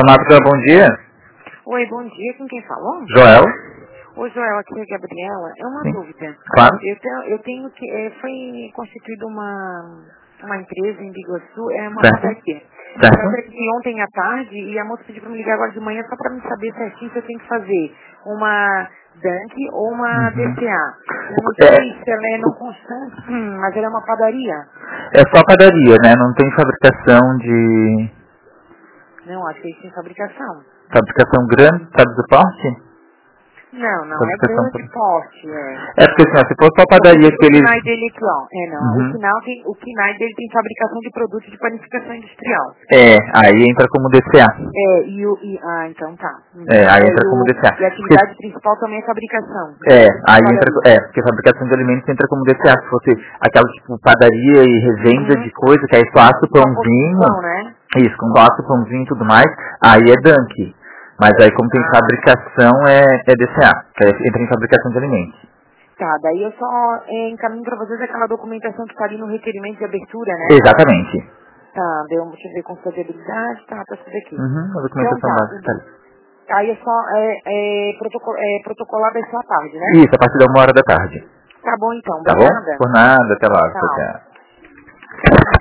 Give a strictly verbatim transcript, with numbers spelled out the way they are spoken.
Farmácia, bom dia. Oi, bom dia. Com quem falou? Joel. Oi, Joel, aqui é a Gabriela. É uma Sim. dúvida. Claro. Eu tenho, eu tenho que... É, foi constituída uma, uma empresa em Biguaçu, é uma Certo. padaria. Certo. Eu entrei ontem à tarde e a moça pediu para me ligar agora de manhã só para me saber certinho se eu tenho que fazer uma Dunk ou uma Uhum. D C A. Eu não É, sei se ela é não constante, hum, mas ela é uma padaria. é só padaria, né? Não tem fabricação de... Não, acho que eles têm fabricação. Fabricação grande, sabe do porte? Não, não, é Fabricação... grande porte, é. É porque assim, ó, se for só Porque padaria o que eles... KINAI dele aqui, ó. É, não. O Uhum. KINAI tem, o KINAI dele tem fabricação de produtos de panificação industrial. É, aí entra como D C A. É, e o... E, ah, então tá. Uhum. É, aí É, entra e, como o, D C A. e a Porque, atividade principal também é fabricação. é, De aí entra... padaria. É, porque fabricação de alimentos entra como D C A. Se fosse aquela tipo padaria e revenda Uhum. de coisa, que aí tu assa o Com a pãozinho... construção, né? Isso, com assa o pãozinho e tudo mais, aí é Dunk. Mas aí como tem Ah, fabricação é, é D C A, que aí entra em fabricação de alimentos. tá. Daí eu só é, encaminho pra vocês aquela documentação que tá ali no requerimento de abertura, né? Exatamente. Tá, deu, deixa eu ver confiabilidade, tá, tá tudo aqui. Uhum, a Então documentação tá. básica tá ali. Aí é só, é, é, protocol, é protocolado é só a tarde, né? Isso, a partir da uma hora da tarde. Tá bom então, Tá bom? obrigada. Por nada, até lá. Tchau, Tchau. tchau.